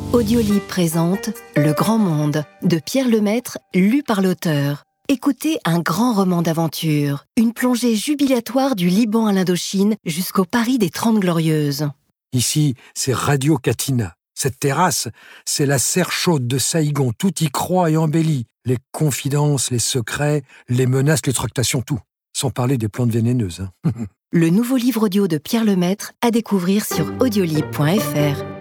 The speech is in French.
Audiolib présente Le Grand Monde de Pierre Lemaitre, lu par l'auteur. Écoutez un grand roman d'aventure, une plongée jubilatoire du Liban à l'Indochine jusqu'au Paris des 30 Glorieuses. Ici, c'est Radio Katina. Cette terrasse, c'est la serre chaude de Saïgon. Tout y croît et embellit. Les confidences, les secrets, les menaces, les tractations, tout. Sans parler des plantes vénéneuses. Le nouveau livre audio de Pierre Lemaitre à découvrir sur audiolib.fr.